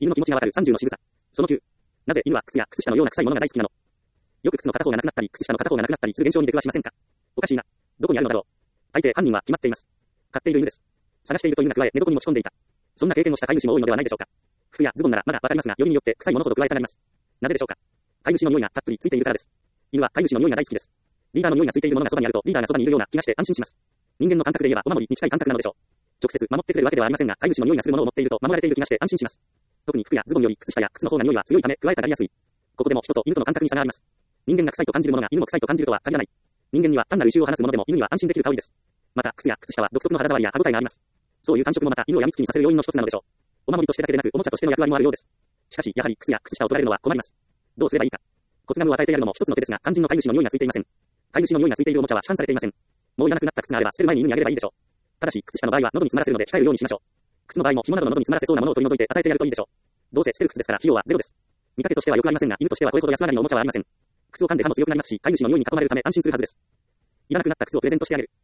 犬の気持ちがわかる30の仕草。その9。なぜ犬は靴や靴下のような臭いものが大好きなの？よく靴の片方がなくなったり、靴下の片方がなくなったりする現象に出くわしませんか？おかしいな。どこにあるのだろう。大抵犯人は決まっています。飼っている犬です。探していると犬が加え、寝床に持ち込んでいた。そんな経験をした飼い主も多いのではないでしょうか。服やズボンならまだわかりますが、よりによって臭いものほど加えたがります。なぜでしょうか。飼い主の匂いがたっぷりついているからです。犬は飼い主の匂いが大好きです。リーダーの匂いがついているものがそばにあると、リーダーがそばにいるような気がして安心します。人間の感覚で言えばお守りに近い感覚なのでしょう。直接守ってくれるわけではありませんが、飼い主の匂いがするものを持っていると守られている気がして安心します。特に服やズボンより靴下や靴の方が匂いは強いため加えたがりやすい。ここでも人と犬との感覚に差があります。人間が臭いと感じるものが犬も臭いと感じるとは限らない。人間には単なる異臭を放つものでも犬には安心できる香りです。また靴や靴下は独特の肌触りや歯応えがあります。そういう感触もまた犬を病みつきにさせる要因の一つなのでしょう。お守りとしてだけでなくおもちゃとしての役割もあるようです。しかしやはり靴や靴下を取られるのは困ります。どうすればいいか。骨ガムを与えてやるのも一つの手ですが、肝心の飼い主の匂いがついていません。飼い主の匂いがついているおもちゃは市販されていません。もういらなくなった靴があれば捨てる前に犬にあげればいいでしょう。ただし靴下の場合は喉に詰まらせるので控えるようにしましょう。靴の場合も紐などの喉に詰まらせそうなものを取り除いて与えてやるといいでしょう。どうせ捨てる靴ですから費用はゼロです。見かけとしては良くありませんが、犬としてはこれほど安上がりのおもちゃはありません。靴を噛んで歯も強くなりますし、飼い主の匂いに囲まれるため安心するはずです。いらなくなった靴をプレゼントしてあげる。